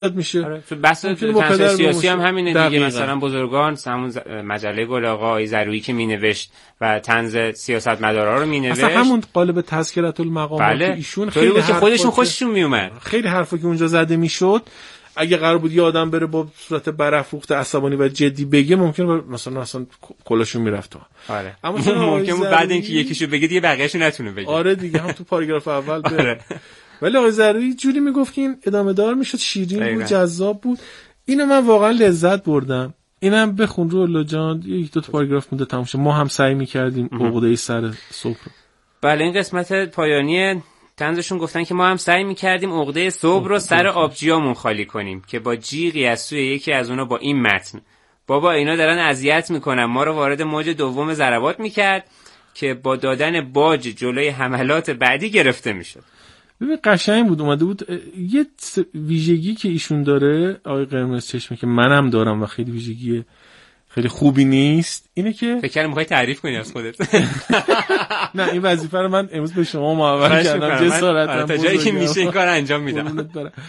میشه. آره تو بحث تنز سیاسی هم همینه دیگه. مثلا بزرگان همون مجله گل آقا آقای ضرویی که مینوشت و طنز سیاستمدارا رو مینوشت، اصلا همون قالب تذکرة المقامات بله. ایشون خیلی که خودشون خوششون میومد، خیلی حرفا که اونجا زده میشد اگه قرار بود یه آدم بره با صورت برافروخته عصبانی و جدی بگه ممکن مثلا کلاشون میرفت. آره اما ممکن بود بعد اینکه یکیشو بگه دیگه بقیه‌شو نتونه بگه. آره دیگه هم تو پاراگراف اول بره. آره. ولی آقای ضرویی جوری میگفت که این ادامه دار میشد، شیرین بود، جذاب بود. اینو من واقعا لذت بردم. اینم بخون رولا جان، یک دو تا پاراگراف مونده تموم شه. ما هم سعی می‌کردیم عقده سر صبح رو. بله این قسمت پایانی طنزشون گفتن که ما هم سعی می‌کردیم عقده صبح رو سر آبجیامون خالی کنیم که با جیغی از سوی یکی از اونا با این متن: بابا اینا دارن اذیت میکنن ما رو، وارد موج دوم ضربات میکرد که با دادن باج جلوی حملات بعدی گرفته میشد. ببین قشنگ بود، اومده بود یه ویژگی که ایشون داره آقای قرمز چشمه که منم دارم و خیلی ویژگی خیلی خوبی نیست، اینه که فکر کردم میخوای تعریف کنی از خودت. نه این وظیفه رو من امروز به شما معول کردم، جسارتم تا جایی که میشه این کار انجام میدم.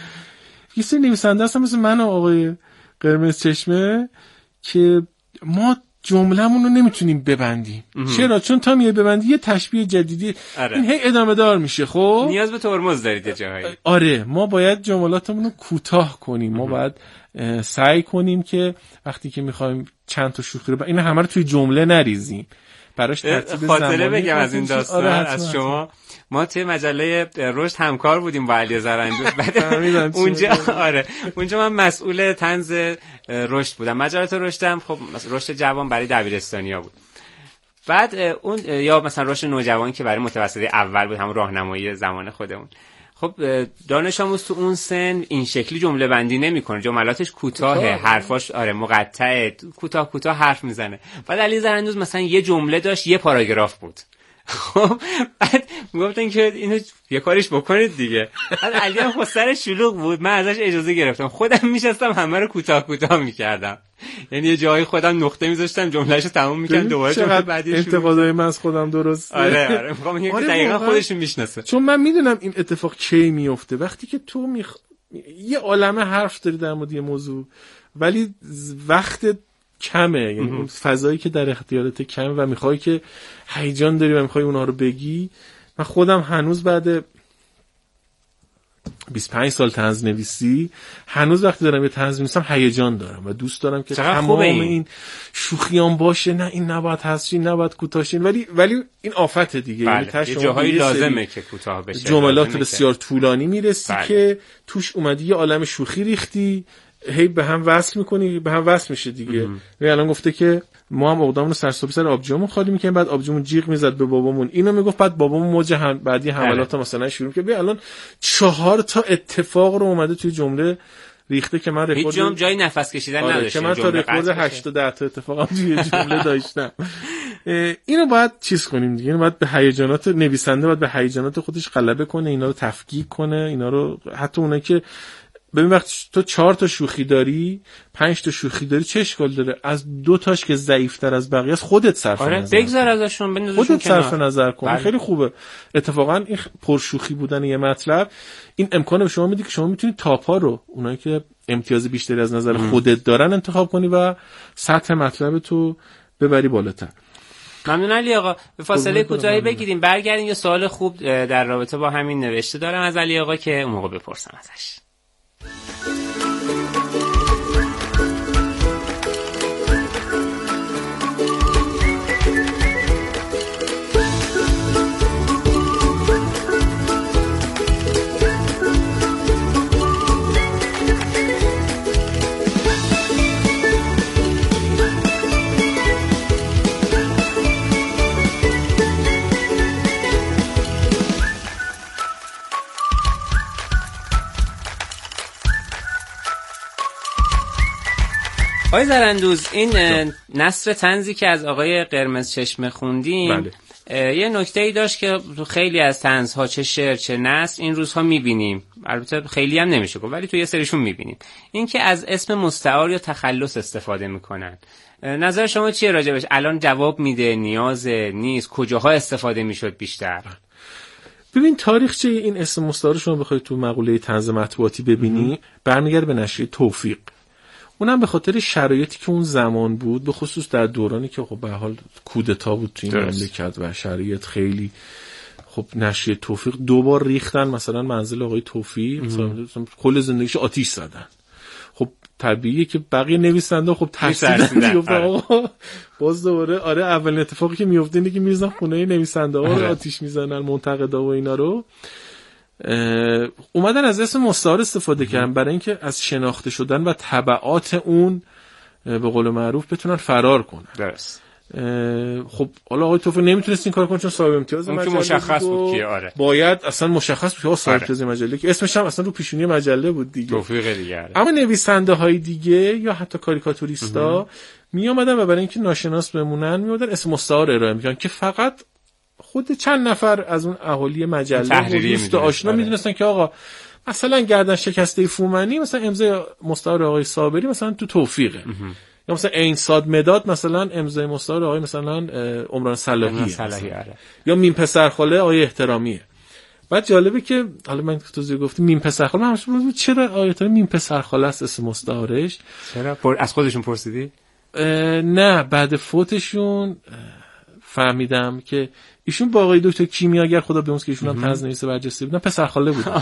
یه سری نویسنده هستن مثل من و آقای قرمز چشمه که ما جمله‌مون رو نمیتونیم ببندیم. چرا؟ چون تا میای ببندی یه تشبیه جدیدی این هی ادامه دار میشه. خب نیاز به ترمز دارید یه جایی. آره ما باید جملاتمون رو کوتاه کنیم. ما باید سعی کنیم که وقتی که میخوایم چند تا شوخی رو این همه رو توی جمله نریزیم. براش ترتیب زمانی خاطره بگم از این داستان. آره از شما ما توی مجله رشد همکار بودیم با علی زراندوز. بعد اونجا من مسئول طنز رشد بودم. مجلات رشدم خب رشد جوان برای دبیرستانیا بود. بعد اون یا مثلا رشد نوجوان که برای متوسطه اول بود، همون راهنمایی زمان خودمون. خب دانش آموز تو اون سن این شکلی جمله بندی نمیکنه، جملاتش کوتاهه، حرفاش کوتاه کوتاه حرف میزنه. بعد علی زراندوز مثلا یه جمله داشت یه پاراگراف بود. خب بعد میگفتن که اینو یه کاریش بکنید دیگه. بعد علی هم خود سر شلوغ بود، من ازش اجازه گرفتم، خودم میشستم همه رو کوتاه میکردم، یعنی یه جایی خودم نقطه میذاشتم جملهشو تموم میکردم دوباره جمله بعدی انتقادای من از خودم درست. آره میگم اینکه دقیقاً خودشون میشناسه، چون من میدونم این اتفاق کی میفته. وقتی که تو یه عالمه حرف داری در مورد یه موضوع ولی وقت کمه، یعنی اون فضایی که در اختیارت کمه و میخوای که هیجان داری و میخوای اونها رو بگی. من خودم هنوز بعد 25 سال طنز نویسی هنوز وقتی دارم یه طنز می‌نویسم هیجان دارم و دوست دارم که تمام این شوخیان باشه، نه این نباید هست، این نباید کوتاه شه، ولی این آفت دیگه. بله. یه جاهایی لازمه که کوتاه بشه، جملات بسیار طولانی میرسی که توش اومدی یه عالم شوخی ریختی، هی به هم وصل میکنی، به هم وصل میشه دیگه. الان گفته که ما هم عقدامون رو سر آبجیمون خالی میکنیم، بعد آبجیمون جیغ میزد به بابامون، اینو میگفت، بعد بابامون موج بعدی حملات مثلا شروع کرد. الان 4 تا اتفاق رو اومده توی جمله ریخته که من هیچ جام جای نفس کشیدن نداشتم که من تا رکورد 8 تا 10 تا اتفاقم توی جمله داشتم. اینو باید چیز کنیم دیگه، اینو باید به هیجانات نویسنده، باید به هیجانات خودش غلبه کنه، اینا رو تفکیک کنه، اینا رو حتی اونایی که ببین وقتی تو 4 تا شوخی داری، 5 تا شوخی داری، چه اشکال داره از 2 تاش که ضعیف‌تر از بقیه است خودت صرف نظر بگذار ازشون، بندازشون خودت صرف نظر کن. خیلی خوبه اتفاقا این پرشوخی بودن یه مطلب این امکان به شما میده که شما میتونید تاپ‌ها رو، اونایی که امتیاز بیشتری از نظر خودت دارن انتخاب کنی و سطح مطلب تو ببری بالاتر. ممنون علی آقا. به فاصله کوتاهی بگیریم، برگردیم. یه سوال خوب در رابطه با همین نوشته دارم از علی آقا که اون موقع بپرسم ازش. آقای زراندوز، این نثر طنزی که از آقای قرمز چشمه خوندیم یه نکته‌ای داشت که تو خیلی از طنزها چه شعر چه نثر این روزها می‌بینیم، البته خیلی هم نمیشه گفت ولی تو یه سریشون می‌بینیم، این که از اسم مستعار یا تخلص استفاده میکنن. نظر شما چیه راجبش؟ الان جواب میده، نیاز نیست، کجاها استفاده میشد بیشتر؟ ببین تاریخچه این اسم مستعار شما بخوای تو مقوله طنز مطبوعاتی ببینی برمیگرده به نشریه توفیق. اونم به خاطر شرایطی که اون زمان بود، به خصوص در دورانی که خب به حال کودتا بود تو این مملکت و شرایط خیلی خب نشریه توفیق 2 بار ریختن مثلا منزل آقای توفیق، مثلا کل زندگیش آتیش زدن. خب طبیعیه که بقیه نویسنده خب ترسیدن گفتن آقا باز دوباره آره اولین اتفاقی که میفته اینه که میرزن خونه نویسنده ها رو آتیش میزنن، منتقدا و اینا رو. اومدن از اسم مستعار استفاده کردن برای اینکه از شناخته شدن و تبعات اون به قول معروف بتونن فرار کنن. درست. خب حالا آقای توفیق نمیتونست این کار کنه چون صاحب امتیاز مجله بود، مشخص بود که آره باید اصلا مشخص بود که صاحب امتیاز مجله که اسمش هم اصلا رو پیشونی مجله بود دیگه، توفیق دیگه. اما نویسنده های دیگه یا حتی کاریکاتوریستا می اومدن و برای اینکه ناشناس بمونن می اومدن اسم مستعار ارائه میکنن که فقط خود چند نفر از اون اهالی مجله و دوست آشنا میدونستن که آقا مثلا گردن شکسته فومنی مثلا امضای مستعار آقای صابری مثلا تو توفیقه، یا مثلا عین صاد مداد مثلا امضای مستعار آقای مثلا عمران صلاحی، یا میم پسرخاله آقای احترامیه. بعد جالبه که حالا من توضیح گفتم میم پسرخاله، من همیشه میگم چرا آیت میم پسرخاله است اسم مستعارش؟ چرا از خودشون پرسیدی؟ نه بعد فوتشون فهمیدم که ایشون با آقای دکتر کیمیاگر خدا بیامرزه که ایشون هم طنزنویس برجسته بودن پسرخاله بودن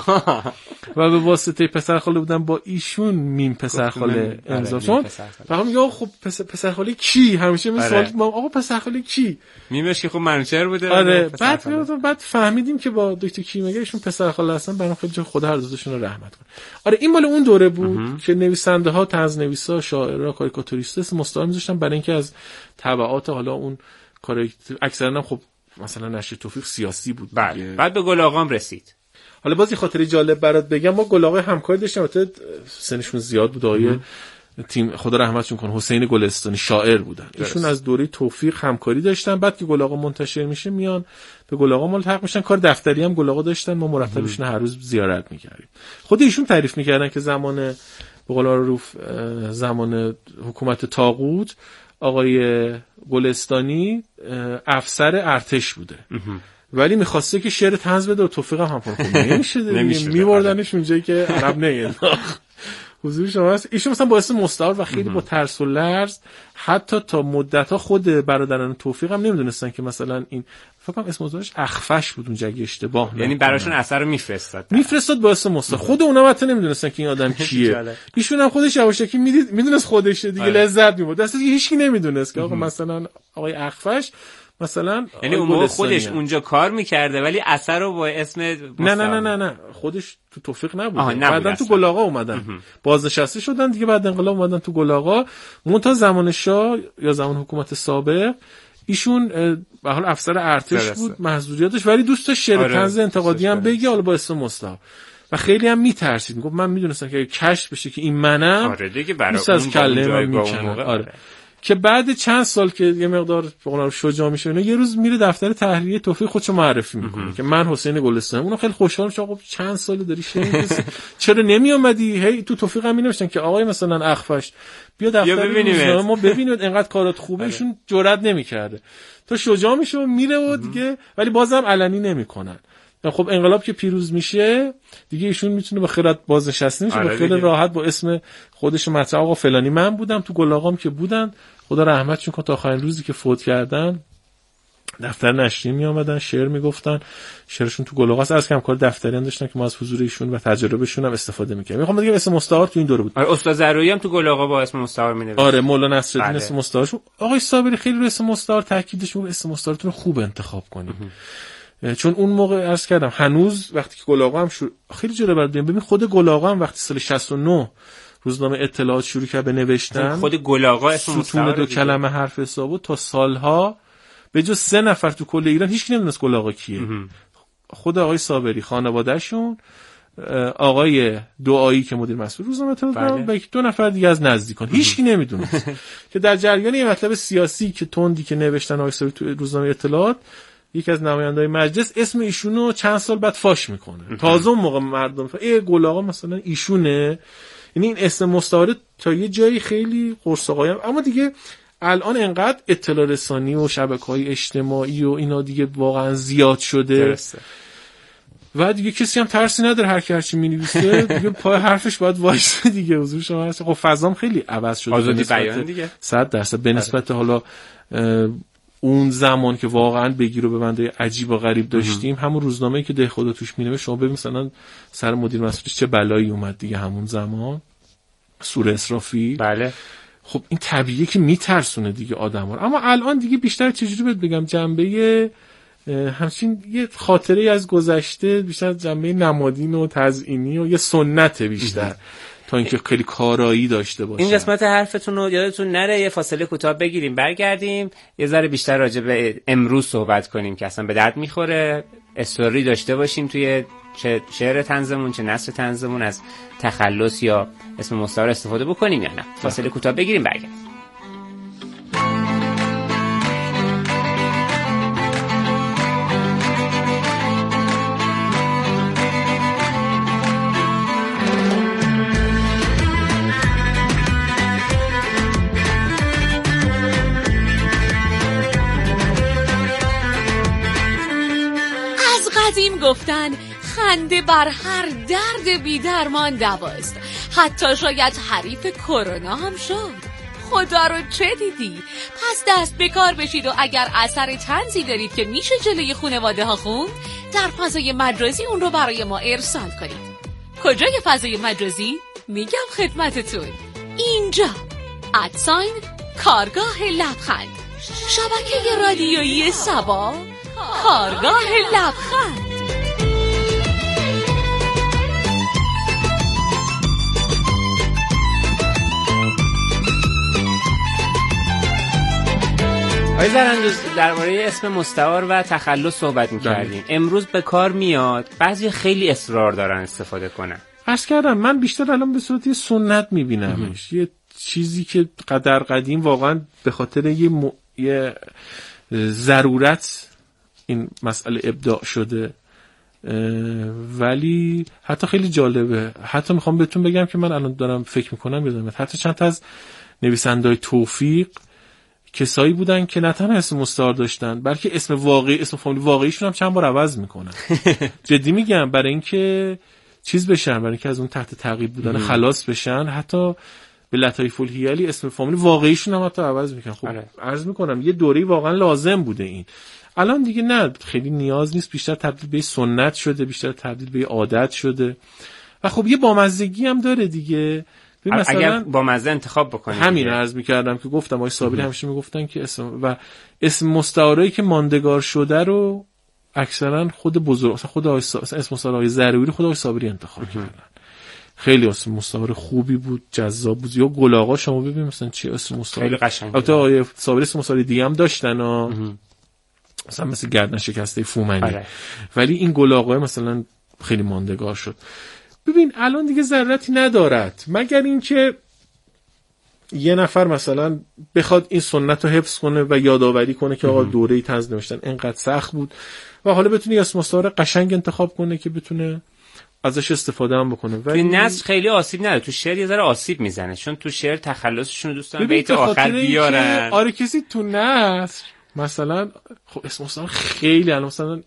و به واسطه پسرخاله بودن با ایشون میم پسرخاله امضا شد. فهمیدم میگه خب پسرخاله کی؟ همیشه من سوال ما آقا پسرخاله کی؟ میمش که خب منوچهر بوده. آره بعد فهمیدیم که با دکتر کیمیاگر ایشون پسرخاله هستن، برام خیلی جا خدا هر دوتاشون رو رحمت کنه. آره این مال اون دوره بود که نویسنده ها، طنزنویسا، شاعرها، کاریکاتوریستا اسم مستعار میذاشتن برای اینکه از تبعات حالا اون کار اکثرا خب مثلا نشریه توفیق سیاسی بود. بله. بعد به گل آقام رسید. حالا باز یه خاطره جالب برات بگم، ما گل آقای همکاری داشتیم، البته سنشون زیاد بود، آقای تیم خدا رحمتشون کنه حسین گلستانی شاعر بودن. ایشون از دوره توفیق همکاری داشتن، بعد که گل آقا منتشر میشه میان به گل آقا ملحق میشن. کار دفتری هم گل آقا داشتن، ما مرتبشون هر روز زیارت میکردیم. خود ایشون تعریف میکردن که زمان به قول معروف زمان حکومت طاغوت آقای گلستانی افسر ارتش بوده ولی میخواسته که شعر طنز بده و توفیق هم نمیشه میبردنش اونجایی که عرب نینداخت. حضور شما هست. ایشون مثلا با اسم مستعار و خیلی با ترس و لرز حتی تا مدت‌ها خود برادران توفیق هم نمیدونستن که مثلا این فکر کنم اسم مستعارش اخفش بود اونجا اگه اشتباه یعنی براشون اثر رو میفرستاد با اسم مستعار. خود اونها حتی نمیدونستن که این آدم کیه. ایشون هم خودش یواشکی میدونست خودشه دیگه، لذت می‌برد. دست هیچ کی نمیدونست که آقا مثلا آقای اخفش مثلا یعنی اون خودش اونجا کار میکرده ولی اثر رو با اسم نه خودش تو توفیق نبود. بعدن تو گل آقا اومدن بازنشسته شدن دیگه، بعد انقلاب اومدن تو گل آقا. منتها زمان شاه یا زمان حکومت سابق ایشون به حال افسر ارتش بود، محضوریتش، ولی دوست داشت شعر طنز انتقادی هم بگه حالا با اسم مستعار و خیلی هم میترسید. میگفت من میدونستم که کشف بشه که این منم دیگه برای از کله من میکنه. که بعد چند سال که یه مقدار بقولم شجاع میشه اینا، یه روز میره دفتر تحریریه توفیق خودشو معرفی میکنه که من حسین گلستانی. اونو خیلی خوشحال میشه آقا چند سال داری شعر چرا نمی اومدی؟ هی تو توفیق هم مینوشتن که آقای مثلا اخفش بیا دفتر ما ببینیم اینقدر کارات خوبه. ایشون جرئت نمیکرده تو شجاع میشه و میره و دیگه، ولی بازم علنی نمیکنن. خب انقلاب که پیروز میشه دیگه ایشون میتونه به خیرات بازنشسته میشه، به خیلی راحت با اسم خودش مطرح آقا فلانی من بودم تو گل آقام که بودن خدا رحمتشون کنه تا آخرین روزی که فوت کردن دفتر نشریه می اومدن شعر میگفتن. شعرشون تو گل آقاست. از کم کار دفتری هم داشتن که ما از حضور ایشون و تجربهشون هم استفاده می‌کردیم. میخوام بگم اسم مستعار تو این دوره بود. آره استاد زرویی هم تو گل آقا با اسم مستعار مینوشت. آره مولانا نصرالدین اسم مستعارش. آقای صابری خیلی رو اسم مستعار تاکیدش بود اسم مستعارتون رو خوب انتخاب کنید. چون اون موقع عرض کردم هنوز وقتی که گل آقا هم خیلی جوره بعد ببین خود گل آقا هم وقتی سال 69 روزنامه اطلاعات شروع کرد به نوشتن، خود گل آقا اسم مستعار دو کلمه حرف حسابو تا سالها به جز 3 نفر تو کل ایران هیچ کی نمیدونست گل آقا کیه. خود آقای صابری، خانواده‌شون، آقای دعایی که مدیر مسئول روزنامه اطلاعات و 2 نفر دیگه از نزدیکان، هیچ کی نمیدونست که در جریان یه مطلب سیاسی که تندی که نوشتن آقای صابری تو روزنامه اطلاعات یکی از نماینده‌های مجلس اسم ایشونو چند سال بعد فاش میکنه. تازه اون موقع مردم گل آقا مثلا ایشونه. یعنی این اسم مستعار تا یه جایی خیلی قرص‌آقایم، اما دیگه الان انقدر اطلاع رسانی و شبکه‌های اجتماعی و اینا دیگه واقعا زیاد شده. درسته. و دیگه کسی هم ترسی نداره، هر کی هرچی می‌نویسه دیگه پای حرفش باید وایسه دیگه. حضور شما هست. خب فضام خیلی عوض شده، آزادی بیان دیگه 100% به نسبت حالا اون زمان که واقعا بگیر و ببنده عجیب و غریب داشتیم. همون روزنامه‌ای که دهخدا توش می‌نوشت، شما ببین مثلا سر مدیر مسئولش چه بلایی اومد دیگه همون زمان، سور اسرافیل. بله خب این طبیعیه که میترسونه دیگه آدم‌ها. اما الان دیگه بیشتر چجوری بهت بگم، جنبه همچین یه خاطره از گذشته، بیشتر جنبه نمادین و تزیینی و یه سنت بیشتر تا اینکه خیلی کارایی داشته باشه. این قسمت حرفتون رو یادتون نره یه فاصله کوتاه بگیریم، برگردیم یه ذره بیشتر راجع به امروز صحبت کنیم که اصلا به درد میخوره استوری داشته باشیم توی چه شعر طنزمون چه نثر طنزمون، از تخلص یا اسم مستعار استفاده بکنیم یا نه. فاصله کوتاه بگیریم برگردیم. گفتن خنده بر هر درد بی درمان دواست، حتی شاید حریف کرونا هم شد. خدا رو چه دیدی؟ پس دست به کار بشید و اگر اثر طنزی دارید که میشه جلوی خانواده ها خوند، در فضای مجازی اون رو برای ما ارسال کنید. کجای فضای مجازی؟ میگم خدمتتون، اینجا @کارگاه لبخند، شبکه رادیویی سبا، کارگاه لبخند. آقای زرندوز درباره اسم مستعار و تخلص صحبت می‌کردیم. امروز به کار میاد، بعضی خیلی اصرار دارن استفاده کنن. عرض کردم من بیشتر الان به صورت یه سنت می‌بینمش، یه چیزی که قدر قدیم واقعا به خاطر یه ضرورت این مسئله ابداع شده. ولی حتی خیلی جالبه، حتی میخوام بهتون بگم که من الان دارم فکر میکنم یادم حتی چند تا از نویسنده‌های توفیق کسایی بودن که نه تنها اسم مستعار داشتن بلکه اسم واقعی، اسم فامیلی واقعیشون هم چند بار عوض میکنن. جدی میگم، برای اینکه چیز بشن، برای اینکه از اون تحت تعقیب بودن خلاص بشن، حتی به لطایف الحیلی اسم فامیلی واقعیشون هم حتی عوض میکنن. خب عرض میکنم یه دوره‌ای واقعا لازم بوده این. الان دیگه نه، خیلی نیاز نیست، بیشتر تبدیل به سنت شده، بیشتر تبدیل به عادت شده و خب یه بامزگی هم داره دیگه. اگر با مزه انتخاب بکنید، همین عرض می‌کردم که گفتم آقای صابری همیشه میگفتن که اسم مستعارایی که ماندگار شده رو اکثرا خود بزرگ، مثلا خود اسم مستعار ضروری خود آقای صابری انتخاب کردن. خیلی اسم مستعار خوبی بود، جذاب بود. یا گل آقا شما ببین مثلا چه اسم مستعار خیلی قشنگه. البته آقای صابری اسم مستعار دیگه هم داشتن مثلا مثل گردن شکسته فومنی، ولی این گل آقا مثلا خیلی ماندگار شد. ببین الان دیگه ضرورتی ندارد، مگر اینکه یه نفر مثلا بخواد این سنت رو حفظ کنه و یادآوری کنه که آقا دوره طنز نوشتن اینقدر سخت بود و حالا بتونه اسم مستعار قشنگ انتخاب کنه که بتونه ازش استفاده هم بکنه. ولی نثر خیلی آسیب نداره، تو شعر یه ذره آسیب میزنه، چون تو شعر تخلصشون دوست دارن بیت آخر بیارن. آره کسی تو نثر مثلا خب اسم مستعار خیلی الان مثلا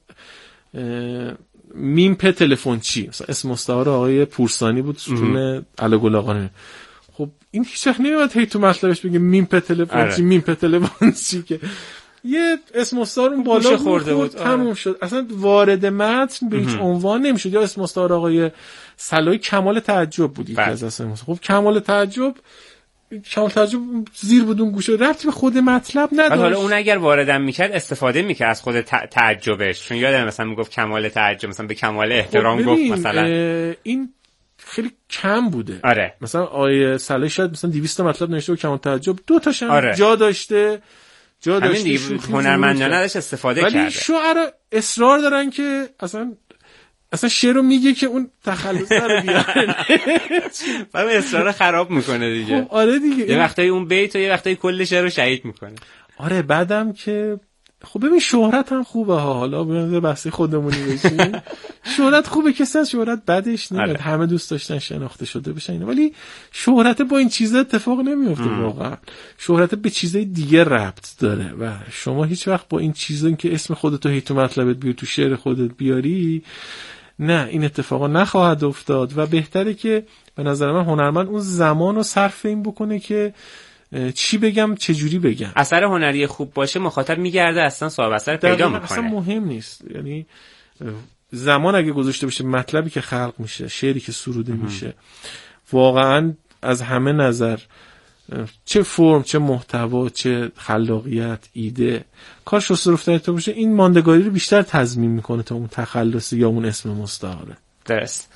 میم په تلفن چی، مثلا اسم مستعار آقای پورسانی بود، ستون علاءگل آقا. خب این هیچ وقت نمیاد هی تو مطلبش بگه میم په تلفن چی، میم په تلفن چی، که یه اسم مستعار اون بالا خورده بود تموم شد، اصلا وارد متن به هیچ عنوان نمیشد. یا اسم مستعار آقای صلاحی کمال تعجب بود یکی از اسم. خب کمال تعجب زیر بود اون گوشه، ربطی به خود مطلب نداشت. حالا اون اگر واردم میکرد استفاده میکرد از خود تعجبش، چون یادم مثلا میگفت کمال تعجب، مثلا به کمال احترام گفت مثلا. این خیلی کم بوده. آره. مثلا آیه صلاحی شاید مثلا 200 مطلب نوشته و کمال تعجب 2 تاش جا داشته. هنرمندانه ازش استفاده کرده. ولی شعرا اصرار دارن که اصلا شعر رو میگه که اون تخلص رو بیاره. بعد اصرار خراب میکنه دیگه. خب آره دیگه، یه وقتایی اون بیت و یه وقتایی کل شعر رو شهید میکنه. آره بعدم که خب ببین شهرت هم خوبه ها، حالا به بحث خودمونی بشیم. شهرت خوبه، کسی از شهرت بدش نمیاد، همه دوست داشتن شناخته شده بشن، ولی شهرت با این چیزا اتفاق نمیفته. واقعا شهرت به چیزای دیگه ربط داره و شما هیچ وقت با این چیزایی که اسم خودتو هی تو مطلبت بیاری، تو شعر خودت بیاری، نه این اتفاقا نخواهد افتاد و بهتره که به نظر من هنرمند اون زمان رو صرف این بکنه که چی بگم چه جوری بگم. اثر هنری خوب باشه مخاطب میگرده اصلا صاحب اثر پیدا میکنه. اصلا مهم نیست، یعنی زمان اگه گذاشته بشه مطلبی که خلق میشه، شعری که سروده میشه، واقعا از همه نظر، چه فرم، چه محتوا، چه خلاقیت، ایده، کار شسته رفته تو باشه، این ماندگاری رو بیشتر تضمین میکنه تا اون تخلصی یا اون اسم مستعاره. درست.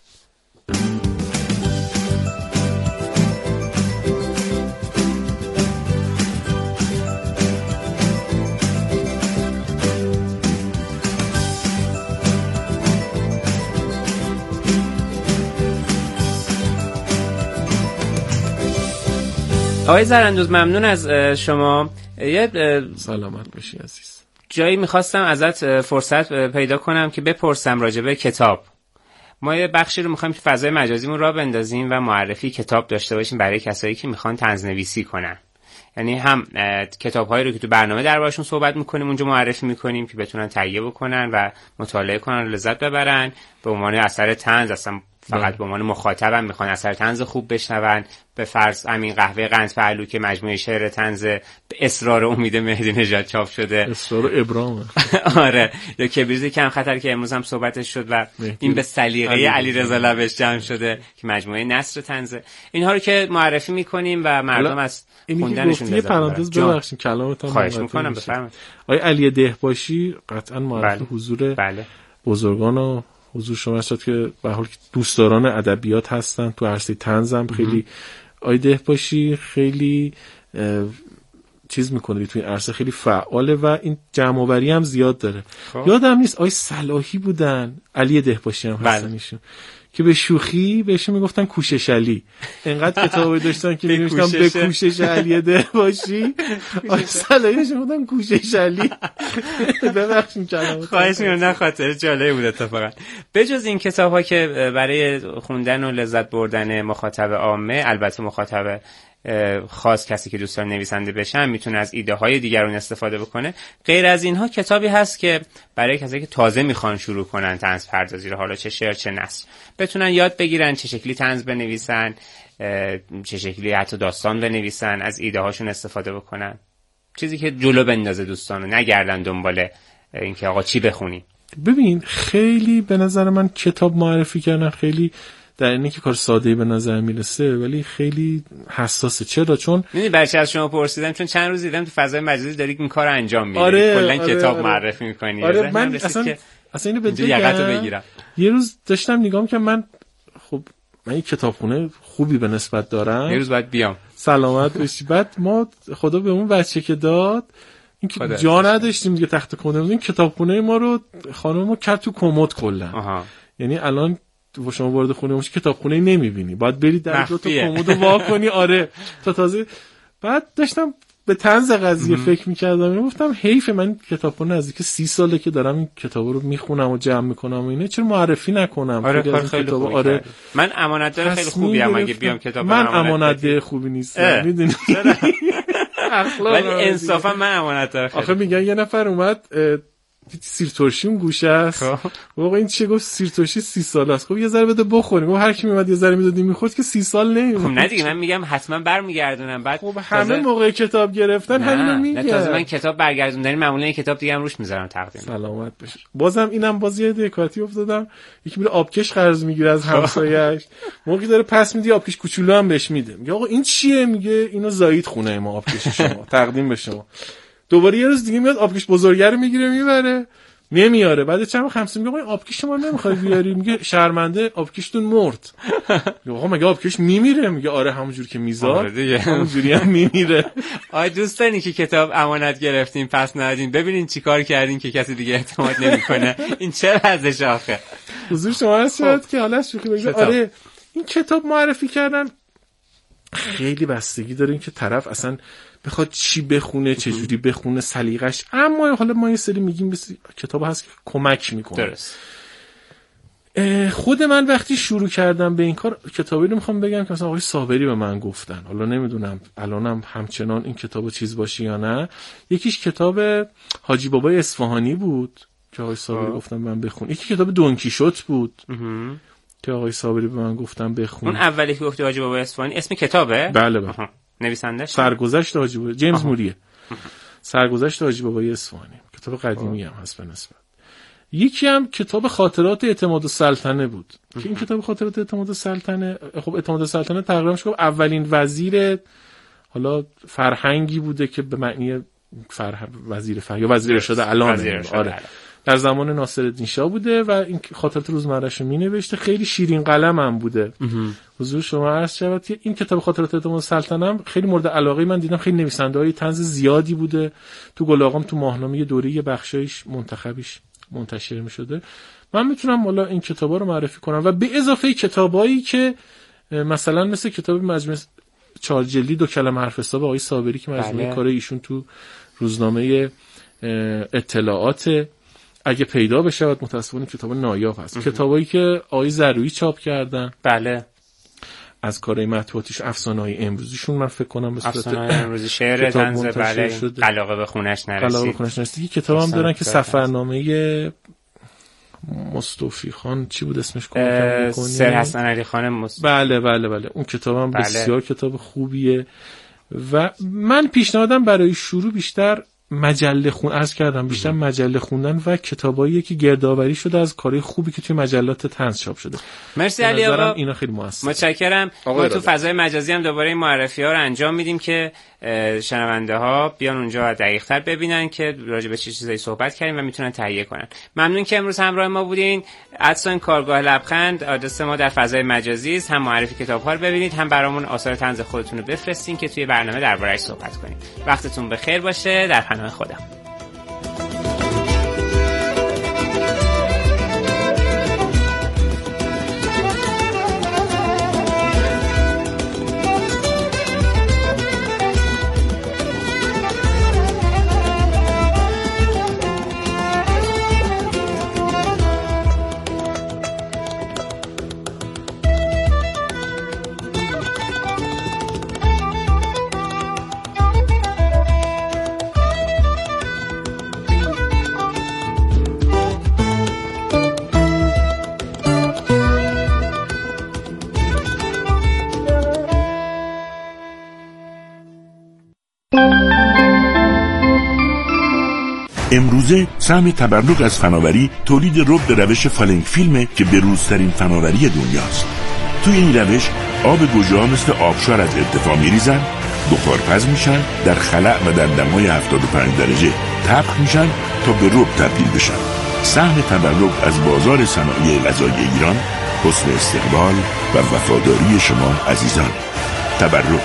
آقای زراندوز ممنون از شما. سلامت باشی عزیز. جایی میخواستم ازت فرصت پیدا کنم که بپرسم راجع به کتاب. ما یه بخشی رو میخوایم تو فضای مجازیمون راه بندازیم و معرفی کتاب داشته باشیم برای کسایی که میخوان طنزنویسی کنن. یعنی هم کتاب‌هایی رو که تو برنامه دربارشون صحبت میکنیم اونجا معرفی میکنیم که بتونن تهیه بکنن و مطالعه کنن و لذت ببرن به عنوان اثر طنز، اصلا فقط به عنوان مخاطبم میخوان اثر طنز خوب بشنون. به فرض همین قهوه قند پهلو که مجموعه شعر طنز به اصرار امید مهدی نژاد چاپ شده، اصرار ابرام آره، یا کبریز کم خطر که امروز هم صحبتش شد و این به سلیقه علیرضا لبش جمع شده که مجموعه نثر طنز. اینها رو که معرفی میکنیم و مردم از خوندنشون لذت ببرن. پرانتز ببخشید کلامتون خواهش میکنم بفرمایید. آقای علی دهباشی قطعا معرف حضور بزرگان و حضور شما شد که به حال دوستداران ادبیات هستن، تو عرصه طنز هم خیلی آقای دهباشی خیلی چیز میکنه تو این عرصه، خیلی فعاله و این جمع‌آوری هم زیاد داره. یادم نیست آقای صلاحی بودن، علی دهباشی هم هستن ایشون، که به شوخی بهشون میگفتن کوشش علی. انقدر کتابی داشتن که می‌نوشتن به کوشش علی دهباشی، آقای صلاحی میگفتن کوشش علی. ببخشید کلامت. خواهش می‌کنم، نه خاطر جالبی بود اتفاقا. بجز این کتاب‌ها که برای خوندن و لذت بردن مخاطب عامه، البته مخاطب خاص کسی که دوست داره نویسنده بشن میتونه از ایده های دیگران استفاده بکنه. غیر از اینها کتابی هست که برای کسایی که تازه میخوان شروع کنن طنز پردازی رو، حالا چه شعر چه نثر، بتونن یاد بگیرن چه شکلی طنز بنویسن، چه شکلی حتی داستان بنویسن، از ایده هاشون استفاده بکنن، چیزی که جلو بندازه دوستانو، نگردن دنبال اینکه آقا چی بخونیم. ببین خیلی به نظر من کتاب معرفی کردن خیلی در اینه که کار ساده‌ای به نظر میرسه ولی خیلی حساسه. چرا؟ چون میدونی برچه از شما پرسیدم چون چند روز دیدم تو فضای مجازی داری این کارو انجام میدی. کلا کتاب معرفی میکنی. من اصلا اینو بگم. یه روز داشتم نگاه که من یه کتابخونه خوبی به نسبت دارم، یه روز باید بیام. سلامت باشی. بعد ما خدا به اون بچه که داد این که جا نداشتیم دیگه تخت کمد، این کتابخونه ما رو خانممو کرد تو کمد کلا. یعنی الان تو شما وارد خونه باشی کتابخونه نمیبینی، باید بری در دو تا کمد وا کنی. آره تا تازه. بعد داشتم به طنز قضیه فکر می‌کردم، گفتم حیف، من کتابخونه نزدیک 30 ساله که دارم این کتابا رو میخونم و جمع میکنم و اینا، چرا معرفی نکنم؟ خیلی خوبه. آره من امانتدار خیلی خوبی ام، اگه بیام کتاب من امانتدار خوبی نیستم میدونی. ولی انصافا من امانتدار. آخه میگن یه نفر اومد سیر ترشی اون گوشه است. واقعا این چه گفت سیر ترشی 30 سال است. خب یه ذره بده بخوریم. و هر کی میومد یه ذره میدادیم میخورد که 30 سال نمیمونه. خب نه دیگه، من میگم حتما برمیگردونم. بعد خب همه موقع کتاب گرفتن همینو میگن. نه تازه من کتاب برگردوندن معمولا کتاب دیگه هم روش میذارم تقدیم. سلامت بشه. بازم اینم بازی دکاتی افتادم. یکی میره آبکش قرض میگیره از همسایه‌اش. موقعی داره پس میدی آبکش کوچولو هم بهش میده. میگه آقا این چیه؟ میگه اینو زاید خونه ما آبکش شما تقدیم به شما. دوباره یه روز دیگه میاد آبکش بزرگه رو میگیره میبره. نمیاره. بعد چند وقت همسایه میگه آقا آبکش شما نمیخوای بیاری؟ میگه شرمنده آبکشتون مرد. میگه آقا مگه آبکش میمیره؟ میگه آره همونجوری که میذار همونجوری هم میمیره. آی دوستانی که کتاب امانت گرفتین پس ندادین، ببینین چیکار کردین که کسی دیگه اعتماد نمیکنه. این چه وضعش آخه؟ حضور شما هست که حالا شوخی بگید. آره این کتاب معرفی کردن خیلی بستگی داره این که طرف اصلا بخواد چی بخونه، چه جوری بخونه، سلیقش. اما حالا ما یه سری میگیم کتاب هست که کمک میکنه. درست. خود من وقتی شروع کردم به این کار، کتابی رو میخوام بگم که مثلا آقای صابری به من گفتن، حالا نمیدونم الانم همچنان این کتاب چیز باشه یا نه. یکیش کتاب حاجی بابای اصفهانی بود که آقای صابری گفتم من بخون. یکی کتاب دون کیشوت بود که آقای صابری به من گفتم بخون. اون اولی که گفتی حاجی بابای اصفهانی اسم کتابه؟ بله بله. نویسنده‌اش سرگذشت حاجی بابای جیمز موریه. سرگذشت حاجی بابای اصفهانی، کتاب قدیمی هم هست به نسبت. یکی هم کتاب خاطرات اعتماد السلطنه بود که این کتاب خاطرات اعتماد السلطنه، خب اعتماد السلطنه تقریبا میشه گفت اولین وزیر حالا فرهنگی بوده که به معنی وزیر یا وزیر ارشاد الان آره در زمان ناصرالدین شاه بوده و این خاطرات روزمره‌اش رو می‌نوشته. خیلی شیرین قلم هم بوده. حضور شما عرض شود که این کتاب خاطرات اعتماد السلطنه هم خیلی مورد علاقه من دیدم. خیلی نویسنده‌های طنز زیادی بوده تو گل آقام، تو ماهنامه یه دوره بخشایش منتخبیش منتشر می‌شده. من میتونم حالا این کتابا رو معرفی کنم و به اضافه کتابایی که مثلا مثل کتاب مجموعه 4 جلدی 2 کلمه حرف حساب آقای صابری که مجموعه کار ایشون تو روزنامه اطلاعات اگه پیدا بشه متأسفانه کتاب نایاب هست. کتابایی که آقای زرویی چاپ کردن بله از کارهای مطبوعاتیش، افسانه‌های امروزیشون من فکر کنم به صورت افسانه‌های امروزی شعر طنز بله قلاقه به خونش نرسید. کتاب هم دارن که سفرنامه مصطفی خان چی بود اسمش کمکم می‌کنی؟ سر حسن علی خان بله اون کتاب هم بسیار کتاب خوبیه و من پیشنهادم برای شروع بیشتر مجله بیشتر مجله خوندن و کتابایی که گردآوری شده از کارهای خوبی که توی مجلات طنز چاپ شده. مرسی علی آقا، اینا خیلی موثر. متشکرم. ما تو فضای مجازی هم دوباره این معرفی‌ها رو انجام میدیم که شنونده ها بیان اونجا دقیق‌تر ببینن که راجع به چه چیزایی صحبت کردیم و میتونن تهیه کنن. ممنون که امروز همراه ما بودین. @کارگاه لبخند آدرس ما در فضای مجازی است. هم معرفی کتاب‌ها رو ببینید، هم برامون آثار طنز خودتون رو بفرستین که توی برنامه درباره‌اش صحبت کنیم. وقتتون بخیر باشه. در پناه خدا. امروزه سهم تبرک از فناوری تولید رب به روش فالنگ فیلمه که بروزترین فناوری دنیاست. توی این روش آب گوجه‌ها مثل آبشار از ارتفاع میریزن، بخارپز میشن، در خلأ و در دمای 75 درجه طبخ میشن تا به رب تبدیل بشن. سهم تبرک از بازار صنایع غذایی ایران، حسن استقبال و وفاداری شما عزیزان. تبرک،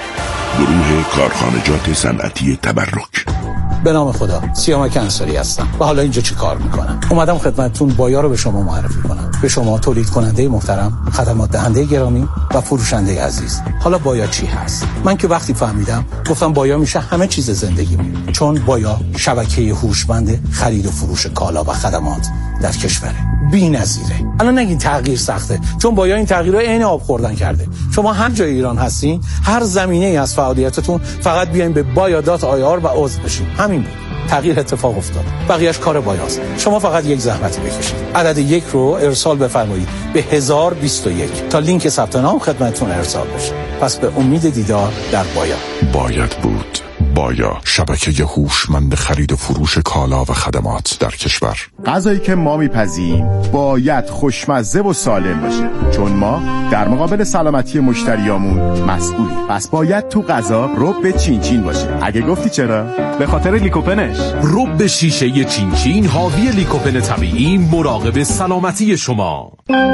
گروه کارخانجات صنعتی تبرک. به نام خدا، سیامک انصاری هستم و حالا اینجا چی کار میکنم؟ اومدم خدمتتون بایا رو به شما معرفی کنم. به شما تولید کننده محترم، خدمات دهنده گرامی و فروشنده عزیز. حالا بایا چی هست؟ من که وقتی فهمیدم گفتم بایا میشه همه چیز زندگیمون، چون بایا شبکه هوشمند خرید و فروش کالا و خدمات در کشوره. بی‌نظیره. الان نگین تغییر سخته، چون بایا این تغییر رو عین آب خوردن کرده. شما هر جای ایران هستین، هر زمینه‌ای از فعالیتتون، فقط بیاین به baya.ir و عضو بشین. همین بود. تغییر اتفاق افتاد. بقیه‌اش کار بایاست. شما فقط یک زحمتی بکشید. عدد 1 رو ارسال بفرمایید به 1021 تا لینک ثبت نام خدمتتون ارسال بشه. پس به امید دیدار در بایا. باید بود. بایا، شبکه هوشمند خرید و فروش کالا و خدمات در کشور. غذایی که ما میپزیم باید خوشمزه و سالم باشه، چون ما در مقابل سلامتی مشتریامون مسئولیم. پس باید تو غذا رب چینچین باشه. اگه گفتی چرا؟ به خاطر لیکوپنش. رب شیشه چینچین حاوی لیکوپن طبیعی، مراقب سلامتی شما.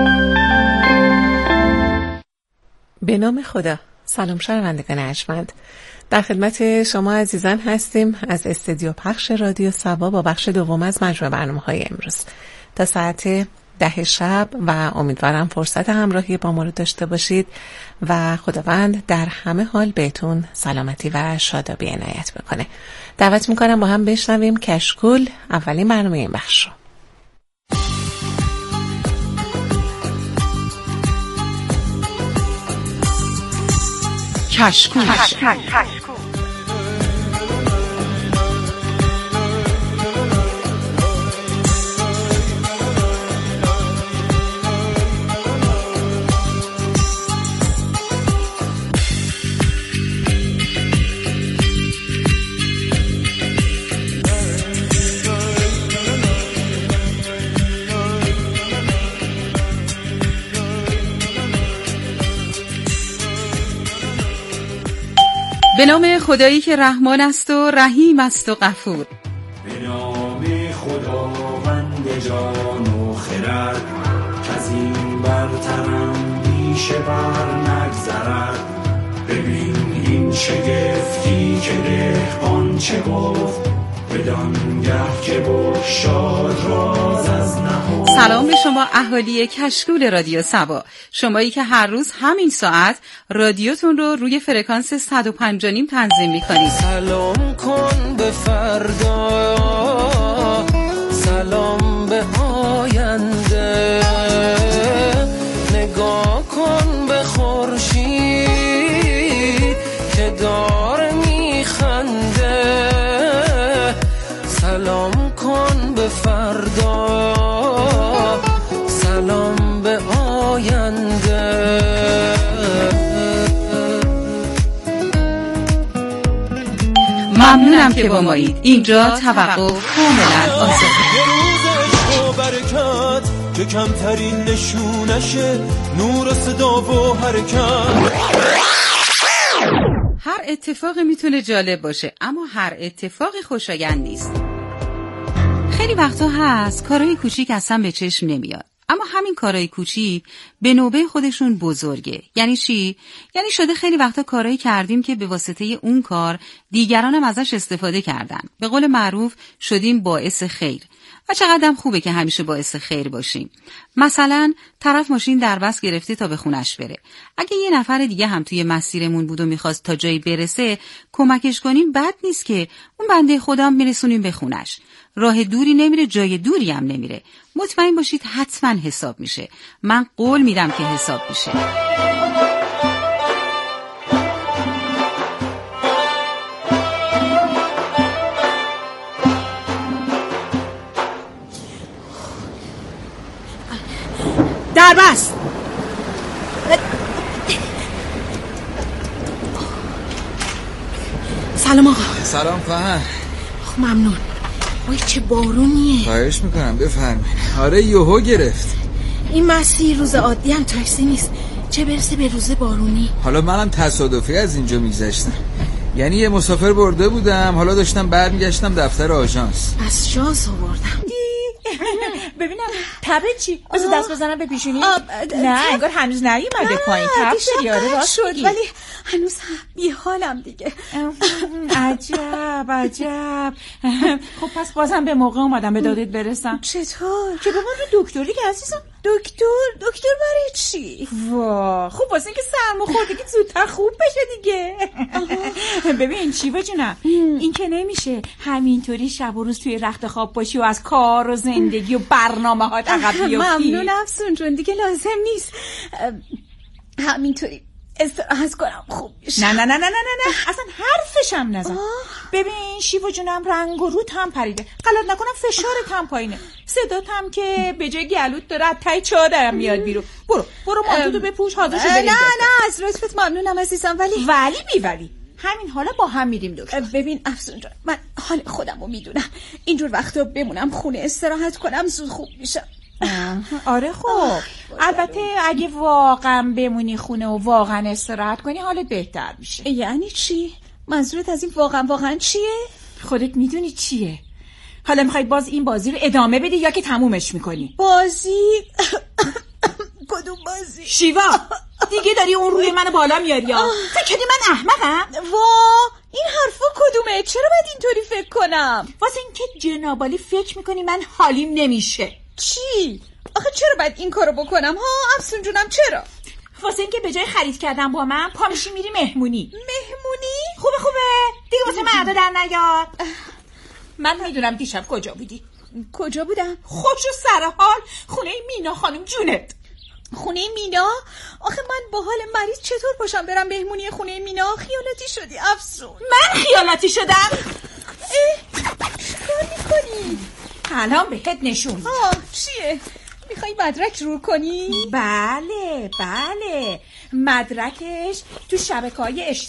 به نام خدا. سلام شنوندگان ارجمند، در خدمت شما عزیزان هستیم از استودیو پخش رادیو صبا با بخش دوم از مجموعه برنامه‌های امروز تا ساعت 10 شب و امیدوارم فرصت همراهی با ما رو داشته باشید و خداوند در همه حال بهتون سلامتی و شادابی عنایت بکنه. دعوت میکنم با هم بشنویم کشکول، اولین برنامه این بخش رو. کشکول. به نام خدایی که رحمان است و رحیم است و غفور. به نام خداوند جان و خرد، کز این برترم بیشه بر نگذرد. ببین این شگفتی که دهقان چه گفت، بدانگه که بگشاد راز از نهفت. سلام به شما اهالی کشکول رادیو سبا، شمایی که هر روز همین ساعت رادیوتون رو روی فرکانس 105.5 تنظیم می‌کنید. سلام کن به فردا، سلام به آینده، نگاه کن به خورشید که داره میخنده. سلام کن به فردا، سلام به آینده. ممنونم که با مایید. اینجا توقف کاملا آزاده. یه روز عشق و برکت که کمترین نشونشه، نور و صدا و حرکت. هر اتفاقی میتونه جالب باشه، اما هر اتفاقی خوشایند نیست. خیلی وقتا هست کارهای کوچیک اصلا به چشم نمیاد، اما همین کارهای کوچیک به نوبه خودشون بزرگه. یعنی چی؟ یعنی شده خیلی وقتا کارهایی کردیم که به واسطه اون کار دیگران هم ازش استفاده کردن. به قول معروف شدیم باعث خیر. و چقدر خوبه که همیشه باعث خیر باشیم. مثلا طرف ماشین در بس گرفته تا به خونش بره. اگه یه نفر دیگه هم توی مسیرمون بود و میخواست تا جایی برسه کمکش کنیم، بد نیست که اون بنده خدا هم میرسونیم به خونش. راه دوری نمیره، جای دوری هم نمیره. مطمئن باشید حتما حساب میشه. من قول میدم که حساب میشه. در بس. سلام آقا. سلام خواهر. ممنون. وای چه بارونیه. خواهش میکنم بفرمایید. آره یوهو گرفت. این مسیر روز عادی هم تاکسی نیست، چه برسه به روز بارونی. حالا منم تصادفی از اینجا میگذشتم، یعنی یه مسافر برده بودم، حالا داشتم برمیگشتم دفتر آژانس. پس شانس آوردم. ببینم تبه چی؟ بذار دست بزنم به پیشونی. نه انگار هنوز نیومده پایین. تب شدی؟ آره راست میگی، ولی هنوز بی حالم دیگه. عجب. خب پس بازم به موقع اومدم به دادت برسم. چطور؟ که بابا رو دکتری که عزیزم. دکتر برای چی؟ وا خب واسه اینکه سرماخوردگی زودتر خوب بشه دیگه. ببین شیوا جونم، این که نمیشه همینطوری شب و روز توی رخت خواب باشی و از کار و زندگی و برنامه‌هات عقب بیفتی. ممنون افسون جون، دیگه لازم نیست. همینطوری استراحت کنم خوب میشه. نه اصلا حرفشم نزن. ببین شیوا جونم، رنگ و روت هم پریده، غلط نکنم فشارت هم پایینه، صدات هم که به جای گلوت داره از ته چادرم میاد بیرون. برو مانتو بپوش، حاضر شو بریم. نه از لطفت ممنونم عزیزم، ولی همین حالا با هم میریم دکتر. ببین افسون جان، من حال خودمو میدونم، اینجور وقتا بمونم خونه استراحت کنم زود خوب میشم. آره خب البته اگه واقعا بمونی خونه و واقعا استراحت کنی حالت بهتر میشه. یعنی چی؟ منظورت از این واقعا چیه؟ خودت میدونی چیه. حالا میخوای باز این بازی رو ادامه بدی یا که تمومش میکنی؟ بازی؟ کدوم بازی؟ شیوا دیگه داری اون روی منو بالا میاری یا؟ فکر کنی من احمقم؟ این حرفا کدومه؟ چرا باید اینطوری فکر کنم؟ واسه اینکه جنابالی فکر میکنی من حالیم نمیشه. چی؟ آخه چرا باید این کارو بکنم ها افسون جونم؟ چرا؟ واسه اینکه به جای خرید کردن با من پا میشی میری مهمونی. خوبه دیگه واسه مردا در نیار. من میدونم دیشب کجا بودم. خوش و سرحال خونه مینا خانم جونت. خونه مینا؟ آخه من با حال مریض چطور پاشم برم مهمونی خونه مینا؟ خیالاتی شدی افسون. من خیالاتی شدم؟ چیکار میکنی؟ الان بهت نشون. چیه؟ میخوای مدرک رو کنی؟ بله مدرکش تو شبکه‌های